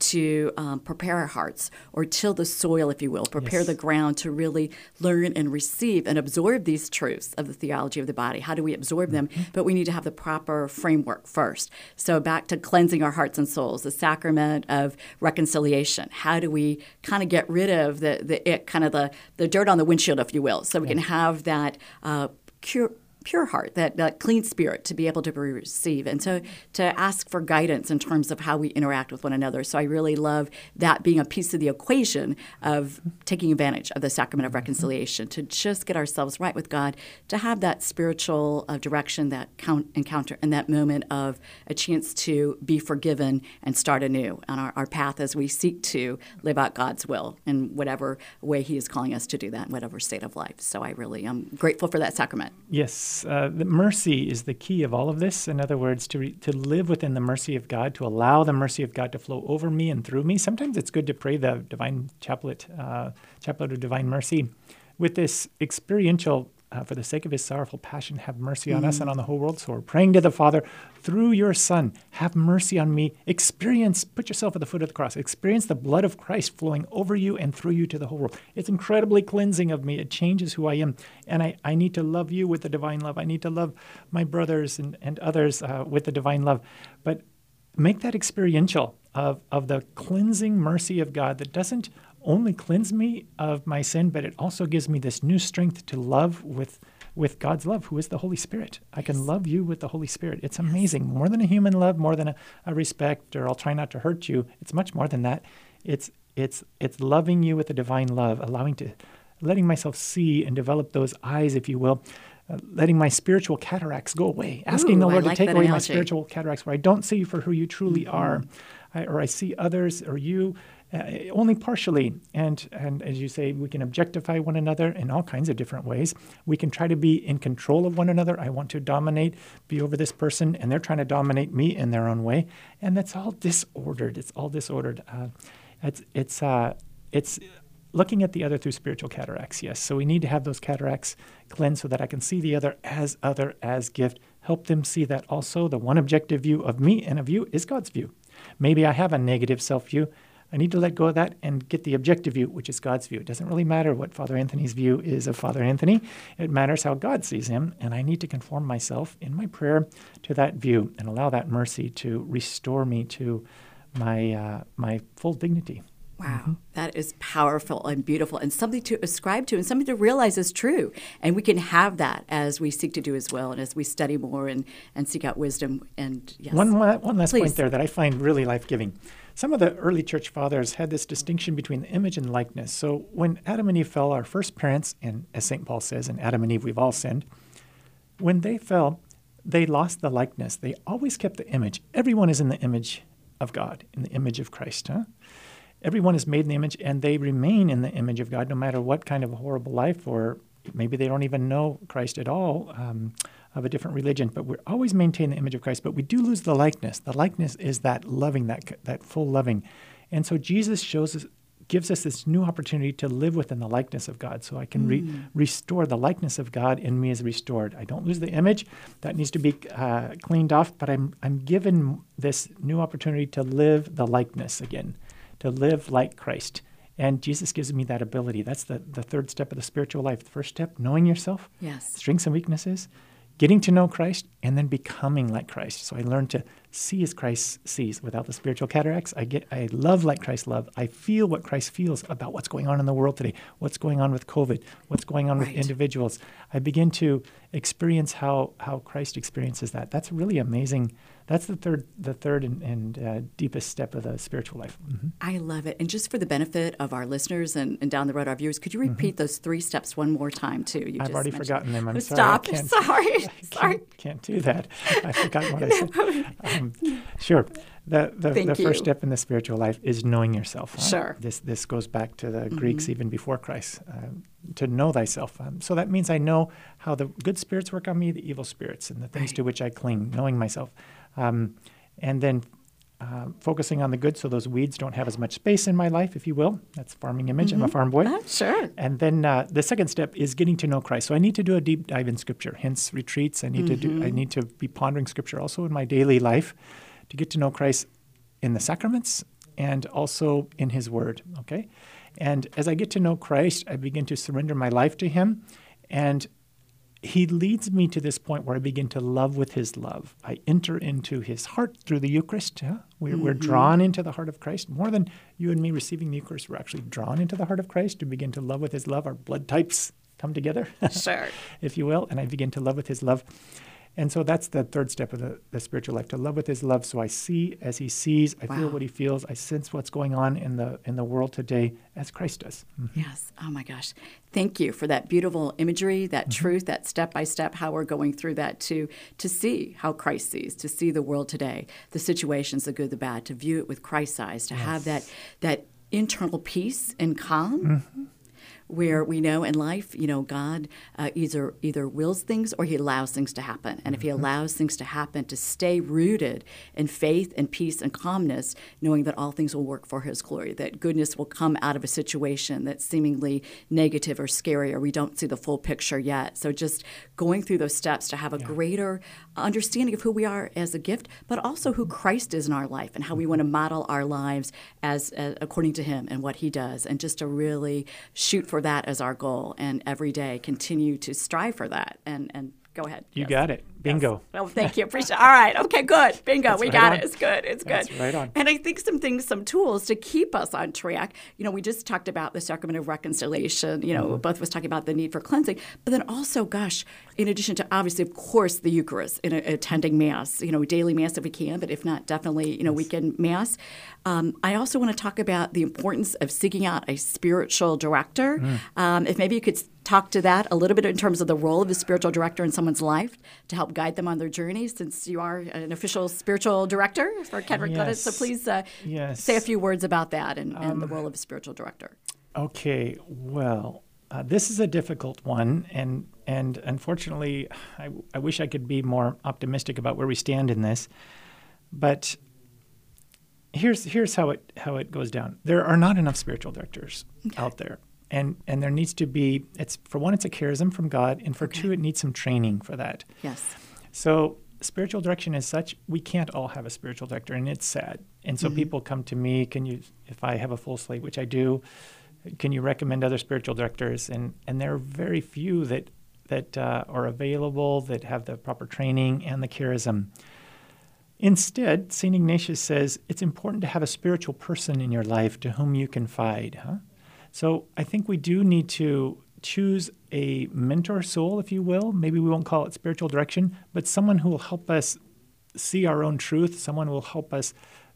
to um, prepare our hearts, or till the soil, if you will, prepare Yes. the ground to really learn and receive and absorb these truths of the theology of the body. How do we absorb them? Mm-hmm. But we need to have the proper framework first. So back to cleansing our hearts and souls, the sacrament of reconciliation. How do we kind of get rid of the, the it, kind of the, the dirt on the windshield, if you will, so we yes. can have that uh, pure, pure heart, that, that clean spirit to be able to receive, and to, to ask for guidance in terms of how we interact with one another. So I really love that being a piece of the equation of taking advantage of the sacrament of reconciliation, to just get ourselves right with God, to have that spiritual uh, direction, that count, encounter, and that moment of a chance to be forgiven and start anew on our, our path as we seek to live out God's will in whatever way he is calling us to do that, in whatever state of life. So I really am grateful for that sacrament. Yes. Uh, the mercy is the key of all of this. In other words, to re- to live within the mercy of God, to allow the mercy of God to flow over me and through me. Sometimes it's good to pray the divine chaplet, uh, chaplet of divine mercy, with this experiential, uh, for the sake of his sorrowful passion, have mercy on mm. us and on the whole world. So we're praying to the Father, through your Son, have mercy on me. Experience, put yourself at the foot of the cross. Experience the blood of Christ flowing over you and through you to the whole world. It's incredibly cleansing of me. It changes who I am. And I, I need to love you with the divine love. I need to love my brothers and, and others uh, with the divine love. But make that experiential of, of the cleansing mercy of God that doesn't only cleanse me of my sin, but it also gives me this new strength to love with with God's love, who is the Holy Spirit. I can love you with the Holy Spirit. It's amazing. More than a human love, more than a, a respect, or I'll try not to hurt you. It's much more than that. It's it's it's loving you with a divine love, allowing to, letting myself see and develop those eyes, if you will, uh, letting my spiritual cataracts go away, asking Ooh, the Lord I like to take that away my analogy. spiritual cataracts where I don't see you for who you truly Mm-hmm. are, I, or I see others or you Uh, only partially. And and as you say, we can objectify one another in all kinds of different ways. We can try to be in control of one another. I want to dominate, be over this person, and they're trying to dominate me in their own way. And that's all disordered. It's all disordered. Uh, it's it's uh, it's looking at the other through spiritual cataracts, yes. So we need to have those cataracts cleansed so that I can see the other as other, as gift. Help them see that also the one objective view of me and of you is God's view. Maybe I have a negative self-view. I need to let go of that and get the objective view, which is God's view. It doesn't really matter what Father Anthony's view is of Father Anthony. It matters how God sees him, and I need to conform myself in my prayer to that view and allow that mercy to restore me to my uh, my full dignity. Wow, that is powerful and beautiful and something to ascribe to and something to realize is true. And we can have that as we seek to do as well and as we study more and, and seek out wisdom. And yes. One, la- one last Please. point there that I find really life-giving. Some of the early church fathers had this distinction between the image and likeness. So when Adam and Eve fell, our first parents, and as Saint Paul says, in Adam and Eve we've all sinned, when they fell, they lost the likeness. They always kept the image. Everyone is in the image of God, in the image of Christ. Huh? Everyone is made in the image, and they remain in the image of God no matter what kind of a horrible life, or maybe they don't even know Christ at all, um, of a different religion. But we're always maintain the image of Christ, but we do lose the likeness. The likeness is that loving, that that full loving. And so Jesus shows us, gives us this new opportunity to live within the likeness of God. So I can re- Mm. restore the likeness of God in me is restored. I don't lose the image. That needs to be uh, cleaned off, but I'm I'm given this new opportunity to live the likeness again, to live like Christ. And Jesus gives me that ability. That's the, the third step of the spiritual life. The first step, knowing yourself, Yes. strengths and weaknesses, getting to know Christ, and then becoming like Christ. So I learn to see as Christ sees. Without the spiritual cataracts, I get I love like Christ loved. I feel what Christ feels about what's going on in the world today, what's going on with COVID, what's going on Right. with individuals. I begin to experience how how Christ experiences that. That's really amazing. That's the third the third and, and uh, deepest step of the spiritual life. Mm-hmm. I love it. And just for the benefit of our listeners and, and down the road our viewers, could you repeat those three steps one more time too? You I've just already mentioned- forgotten them. I'm Oh, sorry. I Stop. can't- Sorry. I Sorry. Can't, can't do that. I forgot what I said. Um, sure. The the, Thank the you. first step in the spiritual life is knowing yourself. huh? Sure. This this goes back to the Greeks even before Christ. Um, to know thyself. Um, so that means I know how the good spirits work on me, the evil spirits, and the things Right. to which I cling. Knowing myself, um, and then. Uh, focusing on the good so those weeds don't have as much space in my life, if you will. That's farming image. I'm a farm boy. Ah, sure. And then uh, the second step is getting to know Christ. So I need to do a deep dive in Scripture. Hence retreats. I need to do. I need to be pondering Scripture also in my daily life to get to know Christ in the sacraments and also in His Word. Okay, and as I get to know Christ, I begin to surrender my life to Him, and He leads me to this point where I begin to love with His love. I enter into His heart through the Eucharist. Huh? We're, we're drawn into the heart of Christ. More than you and me receiving the Eucharist, we're actually drawn into the heart of Christ to begin to love with His love. Our blood types come together, Sure. if you will, and I begin to love with His love. And so that's the third step of the, the spiritual life, to love with His love. So I see as He sees, I feel Wow. what He feels, I sense what's going on in the in the world today as Christ does. Mhm. Yes. Oh my gosh. Thank you for that beautiful imagery, that truth, that step by step, how we're going through that to to see how Christ sees, to see the world today, the situations, the good, the bad, to view it with Christ's eyes, to have that that internal peace and calm. Where we know in life, you know, God uh, either either wills things or He allows things to happen. And if He allows things to happen, to stay rooted in faith and peace and calmness, knowing that all things will work for His glory, that goodness will come out of a situation that's seemingly negative or scary, or we don't see the full picture yet. So just going through those steps to have a greater understanding of who we are as a gift, but also who Christ is in our life and how we want to model our lives as, as according to Him and what He does, and just to really shoot for that as our goal, and every day continue to strive for that and, and Go ahead. You Yes. got it. Bingo. Yes. Oh, thank you. Appreciate it. All right. Okay, good. Bingo. That's we right got on. it. It's good. It's good. That's right on. And I think some things, some tools to keep us on track. You know, we just talked about the sacrament of reconciliation. You know, Mm-hmm. both of us talking about the need for cleansing. But then also, gosh, in addition to obviously, of course, the Eucharist and uh, attending Mass, you know, daily Mass if we can, but if not, definitely, you know, weekend Mass. Um, I also want to talk about the importance of seeking out a spiritual director. Mm. Um, if maybe you could talk to that a little bit in terms of the role of a spiritual director in someone's life to help guide them on their journey, since you are an official spiritual director for Kenrick Glennon. So Yes. please uh, Yes. say a few words about that and, and Um, the role of a spiritual director. Okay, well, uh, this is a difficult one, and and unfortunately, I, I wish I could be more optimistic about where we stand in this. But here's here's how it how it goes down. There are not enough spiritual directors out there, and and there needs to be. It's for one, it's a charism from God, and for Okay. two, it needs some training for that. Yes. So spiritual direction as such, we can't all have a spiritual director, and it's sad. And so Mhm. people come to me, can you, if I have a full slate, which I do, can you recommend other spiritual directors? And and there are very few that that uh, are available, that have the proper training and the charism. Instead, Saint Ignatius says it's important to have a spiritual person in your life to whom you confide. Huh? So I think we do need to choose a mentor soul, if you will. Maybe we won't call it spiritual direction, but someone who will help us see our own truth, someone who will help us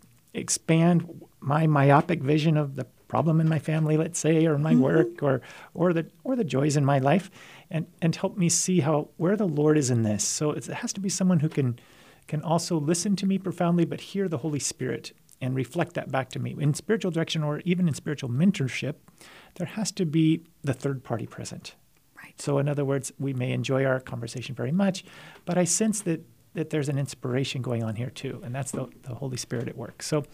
expand my myopic vision of the problem in my family, let's say, or my Mhm. work, or or the or the joys in my life, and and help me see how where the Lord is in this. So it's, it has to be someone who can can also listen to me profoundly, but hear the Holy Spirit and reflect that back to me. In spiritual direction, or even in spiritual mentorship, there has to be the third party present. Right. So in other words, we may enjoy our conversation very much, but I sense that that there's an inspiration going on here too, and that's the, the Holy Spirit at work. So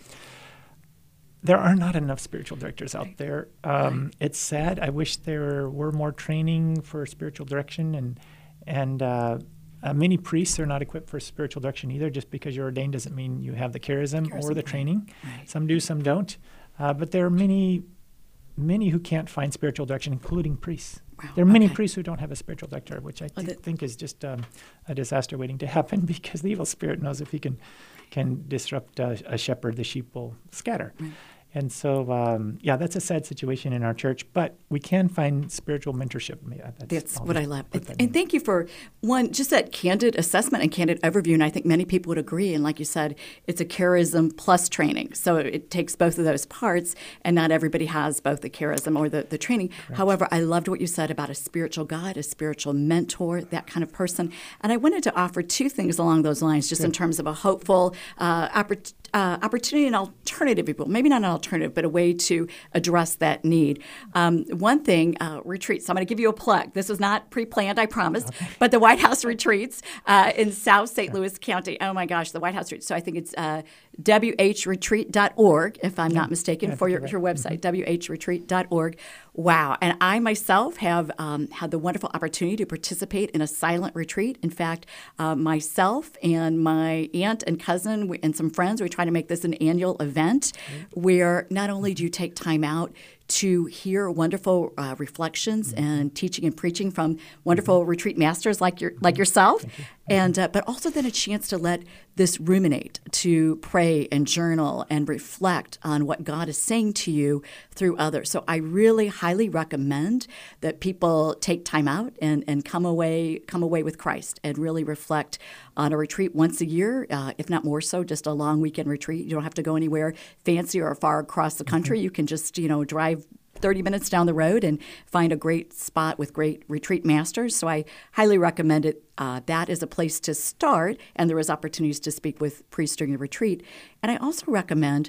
there are not enough spiritual directors out Right. there. Um, it's sad. I wish there were more training for spiritual direction, and and uh, uh, many priests are not equipped for spiritual direction either. Just because you're ordained doesn't mean you have the charism, Charism, or the right. training. Right. Some do, some don't. Uh, but there are many, many who can't find spiritual direction, including priests. Wow, There are many okay. priests who don't have a spiritual director, which I Oh, thi- that- think is just um, a disaster waiting to happen, because the evil spirit knows if he can can disrupt uh, a shepherd, the sheep will scatter. Right. And so, um, yeah, that's a sad situation in our church, but we can find spiritual mentorship. Yeah, That's I'll what just I love. put And, that and in. thank you for, one, just that candid assessment and candid overview. And I think many people would agree. And like you said, it's a charism plus training. So it takes both of those parts, and not everybody has both the charism or the, the training. However, I loved what you said about a spiritual guide, a spiritual mentor, that kind of person. And I wanted to offer two things along those lines, just in terms of a hopeful uh, oppor- uh, opportunity and alternative, people. Maybe not an alternative, but a way to address that need. Um, one thing, uh, retreats. So I'm going to give you a plug. This was not pre-planned, I promise. But the White House retreats uh, in South Saint Louis County. Oh my gosh, the White House retreat. So I think it's uh, w h retreat dot org, if I'm not mistaken, Yeah, I for think your, you're your website, w h retreat dot org. Wow. And I myself have um, had the wonderful opportunity to participate in a silent retreat. In fact, uh, myself and my aunt and cousin we, and some friends, we try to make this an annual event where not only do you take time out to hear wonderful uh, reflections and teaching and preaching from wonderful retreat masters like your like yourself, and uh, but also then a chance to let this ruminate, to pray and journal and reflect on what God is saying to you through others. So I really highly recommend that people take time out and, and come away come away with Christ and really reflect on a retreat once a year, uh, if not more so, just a long weekend retreat. You don't have to go anywhere fancy or far across the country. You can just, you know, drive thirty minutes down the road and find a great spot with great retreat masters. So I highly recommend it. Uh, that is a place to start, and there is opportunities to speak with priests during the retreat. And I also recommend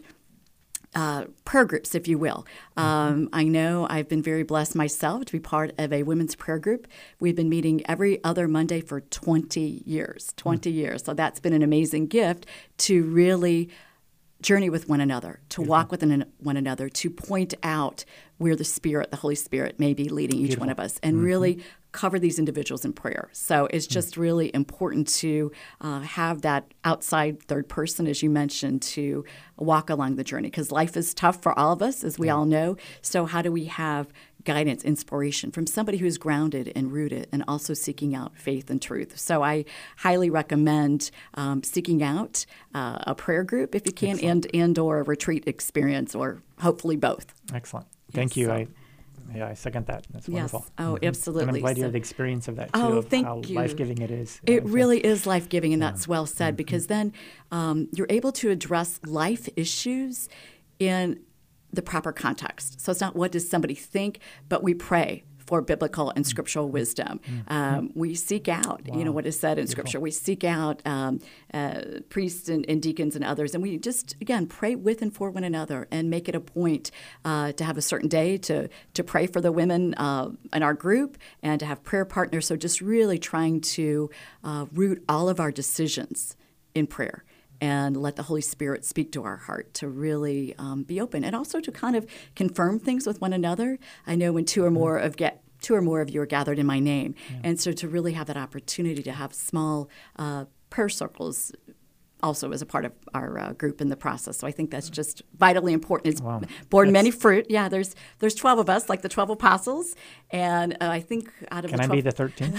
Uh, prayer groups, if you will. Um, I know I've been very blessed myself to be part of a women's prayer group. We've been meeting every other Monday for twenty years, twenty years. So that's been an amazing gift to really journey with one another, to walk with an, one another, to point out where the Spirit, the Holy Spirit, may be leading each one of us, and really cover these individuals in prayer. So it's just really important to uh, have that outside third person, as you mentioned, to walk along the journey, because life is tough for all of us, as we all know. So how do we have guidance, inspiration from somebody who's grounded and rooted and also seeking out faith and truth. So I highly recommend um, seeking out uh, a prayer group if you can, and, and or a retreat experience, or hopefully both. Excellent. Thank Yes, you. so- I Yeah, I second that. That's Yes. wonderful. Oh, Mhm. absolutely. And I'm glad you So- have the experience of that, too, Oh, of thank how you. life-giving it is. It Uh, so- really is life-giving, and that's well said, Mm-hmm. because then um, you're able to address life issues in the proper context. So it's not what does somebody think, but we pray for biblical and scriptural wisdom. Um, we seek out, you know, what is said in Scripture. We seek out um, uh, priests and, and deacons and others, and we just, again, pray with and for one another and make it a point uh, to have a certain day to, to pray for the women uh, in our group and to have prayer partners. So just really trying to uh, root all of our decisions in prayer and let the Holy Spirit speak to our heart to really um, be open, and also to kind of confirm things with one another. I know when two or more of get two or more of you are gathered in my name, yeah. and so to really have that opportunity to have small uh, prayer circles also as a part of our uh, group in the process. So I think that's just vitally important. It's Wow. borne That's- many fruit. Yeah, there's there's twelve of us, like the twelve apostles, and uh, I think out of Can the I twelve be the thirteenth?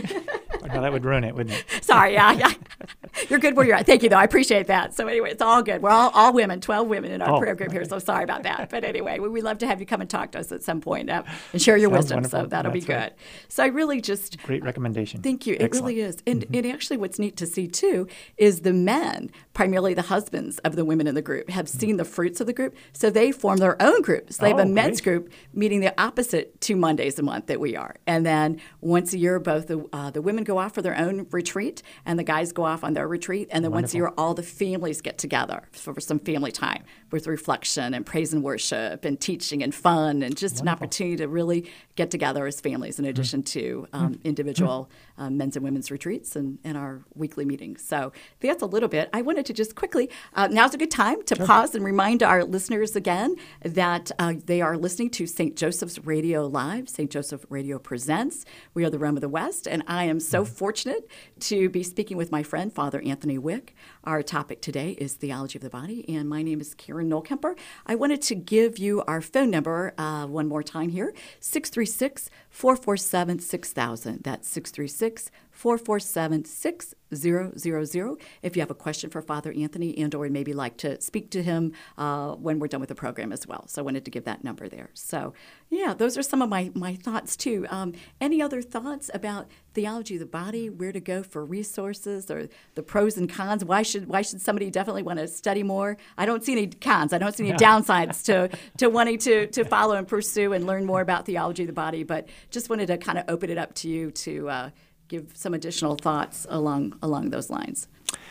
No, that would ruin it, wouldn't it? Sorry, yeah, yeah. You're good where you're at. Thank you, though. I appreciate that. So anyway, it's all good. We're all, all women, twelve women in our Oh, prayer group here, okay. so sorry about that. But anyway, we, we'd love to have you come and talk to us at some point uh, and share your Sounds wisdom, so wonderful. that'll be That's good. right. So I really just... Great recommendation. Thank you. It Excellent. really is. And, and actually what's neat to see, too, is the men, primarily the husbands of the women in the group, have seen the fruits of the group, so they form their own groups. They have Oh, a men's great. group meeting the opposite two Mondays a month that we are. And then once a year, both the, uh, the women go off for their own retreat, and the guys go off on their retreat. And then once a year, all the families get together for, for some family time with reflection and praise and worship and teaching and fun, and just an Wonderful. opportunity to really get together as families in addition to um, individual um, men's and women's retreats and, and our weekly meetings. So that's a little bit. I wanted to just quickly, uh, now's a good time to pause and remind our listeners again that uh, they are listening to Saint Joseph's Radio Live. Saint Joseph Radio presents. We are the Rome of the West, and I am so fortunate to be speaking with my friend, Father Anthony Wick. Our topic today is theology of the body, and my name is Karen Nolkemper. I wanted to give you our phone number uh, one more time here, six three six, four four seven, six thousand. That's six three six, four four seven, six zero zero zero. If you have a question for Father Anthony and or maybe like to speak to him uh, when we're done with the program as well. So I wanted to give that number there. So yeah, those are some of my, my thoughts too. Um, any other thoughts about theology of the body, where to go for resources, or the pros and cons? Why should why should somebody definitely want to study more? I don't see any cons. I don't see any Yeah. downsides to, to wanting to, to follow and pursue and learn more about theology of the body, but just wanted to kind of open it up to you to uh, give some additional thoughts along along those lines.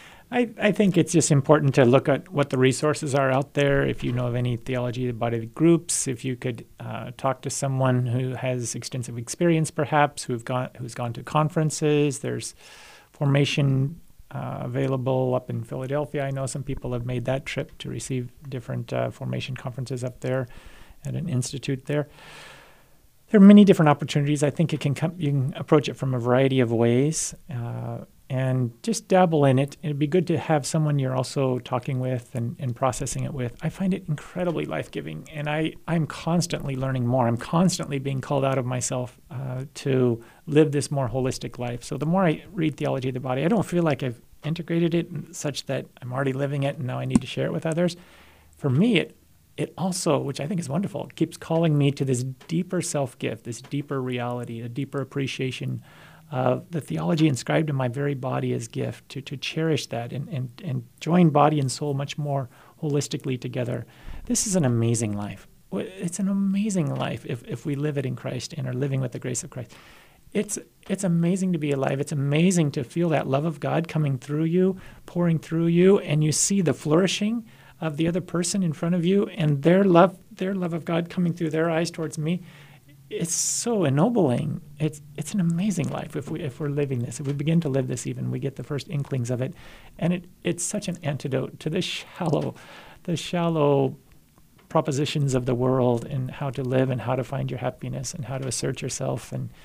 I, I think it's just important to look at what the resources are out there. If you know of any theology of the body groups, if you could uh, talk to someone who has extensive experience, perhaps, who've gone who's gone to conferences. There's formation uh, available up in Philadelphia. I know some people have made that trip to receive different uh, formation conferences up there at an institute there. There are many different opportunities. I think it can come, you can approach it from a variety of ways. Uh, and just dabble in it. It'd be good to have someone you're also talking with and, and processing it with. I find it incredibly life-giving, and I, I'm constantly learning more. I'm constantly being called out of myself uh, to live this more holistic life. So the more I read theology of the body, I don't feel like I've integrated it such that I'm already living it and now I need to share it with others. For me, it it also, which I think is wonderful, keeps calling me to this deeper self-gift, this deeper reality, a deeper appreciation Uh, the theology inscribed in my very body as gift, to, to cherish that and, and, and join body and soul much more holistically together. This is an amazing life. It's an amazing life if, if we live it in Christ and are living with the grace of Christ. It's it's amazing to be alive. It's amazing to feel that love of God coming through you, pouring through you, and you see the flourishing of the other person in front of you and their love, their love of God coming through their eyes towards me. It's so ennobling. It's it's an amazing life if we if we're living this. If we begin to live this, even we get the first inklings of it, and it it's such an antidote to the shallow, the shallow propositions of the world and how to live and how to find your happiness and how to assert yourself and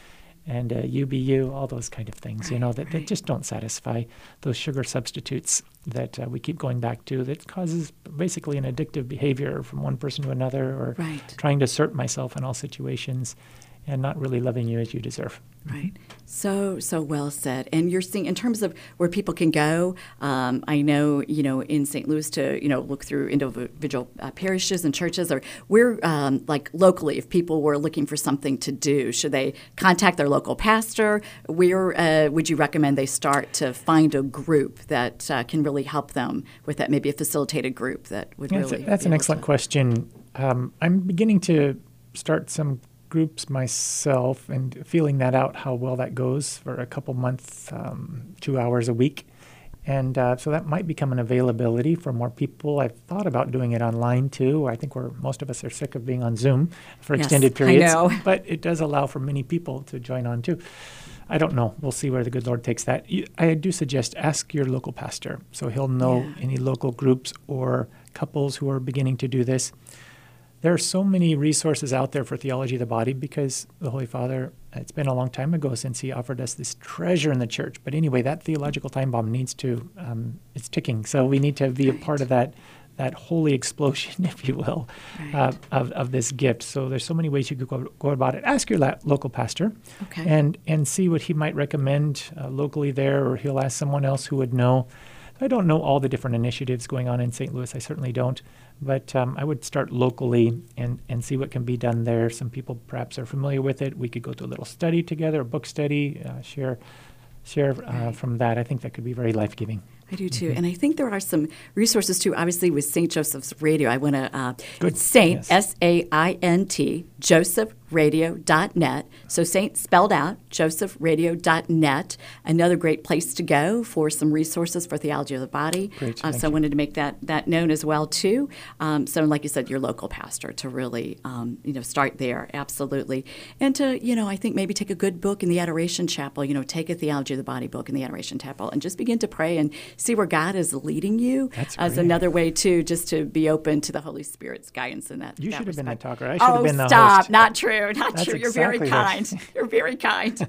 and uh, U B U, all those kind of things, you know, that, that just don't satisfy those sugar substitutes that uh, we keep going back to that causes basically an addictive behavior from one person to another, or Right. trying to assert myself in all situations and not really loving you as you deserve. Right. So, so well said. And you're seeing, in terms of where people can go, um, I know, you know, in Saint Louis to, you know, look through individual uh, parishes and churches, or where, um, like locally, if people were looking for something to do, should they contact their local pastor? Where uh, would you recommend they start to find a group that uh, can really help them with that, maybe a facilitated group that would Yeah, really that's, that's be an able excellent to- question. Um, I'm beginning to start some groups myself and feeling that out, how well that goes for a couple months, um, two hours a week. And uh, so that might become an availability for more people. I've thought about doing it online too. I think we're, most of us are sick of being on Zoom for Yes, extended I periods. know. But it does allow for many people to join on too. I don't know. We'll see where the good Lord takes that. You, I do suggest ask your local pastor so he'll know Yeah. any local groups or couples who are beginning to do this. There are so many resources out there for theology of the body because the Holy Father, it's been a long time ago since he offered us this treasure in the church. But anyway, that theological time bomb needs to, um, it's ticking. So we need to be Right. a part of that that holy explosion, if you will, Right. uh, of, of this gift. So there's so many ways you could go, go about it. Ask your la- local pastor Okay. and, and see what he might recommend uh, locally there, or he'll ask someone else who would know. I don't know all the different initiatives going on in Saint Louis. I certainly don't. But um, I would start locally and, and see what can be done there. Some people perhaps are familiar with it. We could go to a little study together, a book study, uh, share share uh, Right. from that. I think that could be very life-giving. I do too, and I think there are some resources too. Obviously, with Saint Joseph's Radio, I want to. Uh, Good. it's Saint Yes. S A I N T Joseph Radio dot net. So Saint spelled out, Joseph Radio dot net. Another great place to go for some resources for theology of the body. Great, Uh, thank so I you. wanted to make that that known as well too. Um, so like you said, your local pastor to really um, you know start there, absolutely, and to you know I think maybe take a good book in the Adoration Chapel. You know, take a theology of the body book in the Adoration Chapel and just begin to pray and see where God is leading you. That's as great. another way too, just to be open to the Holy Spirit's guidance in that. You that should have been the respect. talker. I should have oh, been the stop! host. Not true. Not That's true. You're very exactly kind. right. You're very kind.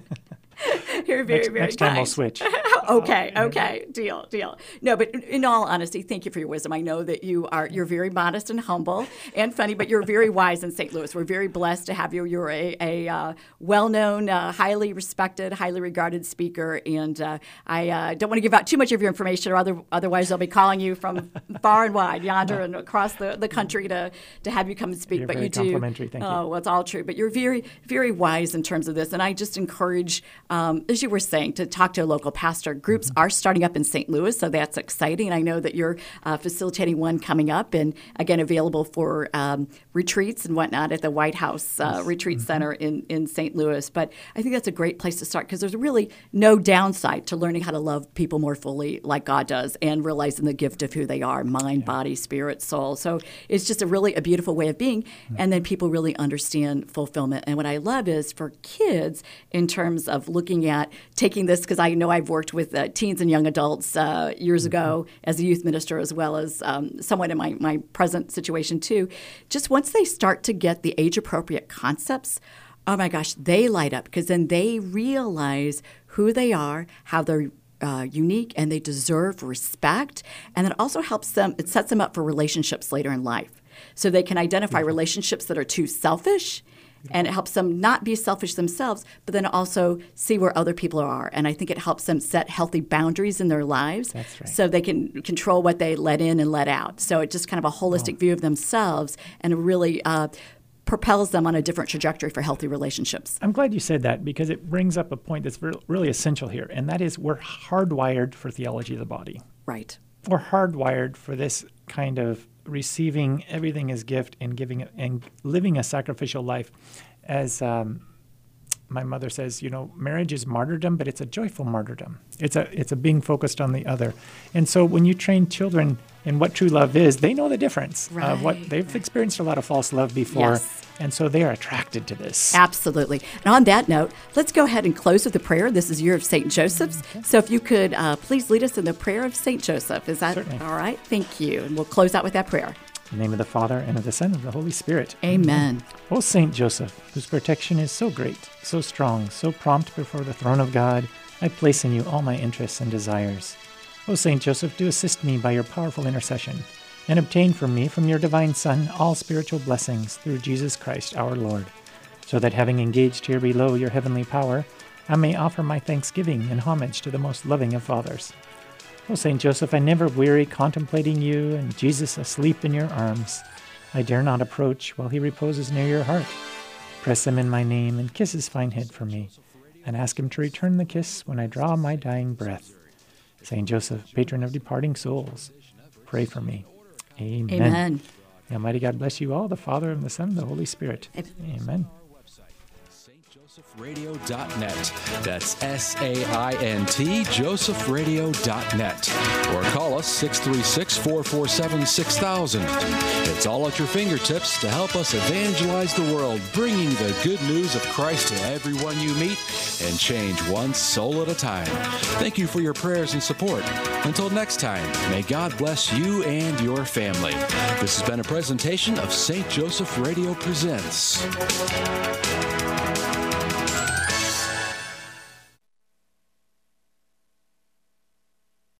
You're very, Next, very next kind. time we'll switch. okay, okay, deal, deal. No, but in- in all honesty, thank you for your wisdom. I know that you are you're very modest and humble and funny, but you're very wise in Saint Louis. We're very blessed to have you. You're a, a uh, well-known, uh, highly respected, highly regarded speaker, and uh, I uh, don't want to give out too much of your information, or other, otherwise they'll be calling you from far and wide, yonder and across the, the country to to have you come and speak. You're but very you do. complimentary. Thank you. Oh, well, it's all true. But you're very, very wise in terms of this, and I just encourage, um, as you were saying, to talk to a local pastor. Groups Mm-hmm. are starting up in Saint Louis, so that's exciting. I know that you're uh, facilitating one coming up, and again available for um, retreats and whatnot at the White House uh, Retreat Mm-hmm. Center in, in Saint Louis. But I think that's a great place to start because there's really no downside to learning how to love people more fully like God does and realizing the gift of who they are, mind, body, spirit, soul. So it's just a really a beautiful way of being, Mm-hmm. and then people really understand fulfillment. And what I love is for kids in terms of looking at taking this, because I know I've worked with uh, teens and young adults uh, years ago as a youth minister, as well as um, somewhat in my, my present situation too. Just once they start to get the age-appropriate concepts, oh my gosh, they light up because then they realize who they are, how they're uh, unique, and they deserve respect. And it also helps them, it sets them up for relationships later in life. So they can identify relationships that are too selfish, and it helps them not be selfish themselves, but then also see where other people are. And I think it helps them set healthy boundaries in their lives. That's right. So they can control what they let in and let out. So it's just kind of a holistic Oh. view of themselves, and it really uh, propels them on a different trajectory for healthy relationships. I'm glad you said that because it brings up a point that's re- really essential here, and that is we're hardwired for theology of the body. Right. We're hardwired for this kind of receiving everything as gift and giving it and living a sacrificial life. As um, my mother says, you know, marriage is martyrdom, but it's a joyful martyrdom. It's a it's a being focused on the other. And so when you train children in what true love is, they know the difference of what Right, they've experienced a lot of false love before. Yes. And so they are attracted to this. Absolutely. And on that note, let's go ahead and close with a prayer. This is Year of Saint Joseph's. So if you could uh, please lead us in the prayer of Saint Joseph. Is that Certainly. all right? Thank you. And we'll close out with that prayer. In the name of the Father, and of the Son, and of the Holy Spirit. Amen. O Saint Joseph, whose protection is so great, so strong, so prompt before the throne of God, I place in you all my interests and desires. O Saint Joseph, do assist me by your powerful intercession, and obtain for me from your divine Son all spiritual blessings through Jesus Christ our Lord, so that having engaged here below your heavenly power, I may offer my thanksgiving and homage to the most loving of fathers. O Saint Joseph, I never weary contemplating you and Jesus asleep in your arms. I dare not approach while he reposes near your heart. Press him in my name and kiss his fine head for me, and ask him to return the kiss when I draw my dying breath. Saint Joseph, patron of departing souls, pray for me. Amen. Amen. The Almighty God bless you all, the Father, and the Son, and the Holy Spirit. Amen. Saint Joseph Radio dot net. That's S A I N T, Joseph Radio dot net. Or call us six three six, four four seven, six thousand. It's all at your fingertips to help us evangelize the world, bringing the good news of Christ to everyone you meet and change one soul at a time. Thank you for your prayers and support. Until next time, may God bless you and your family. This has been a presentation of Saint Joseph Radio Presents.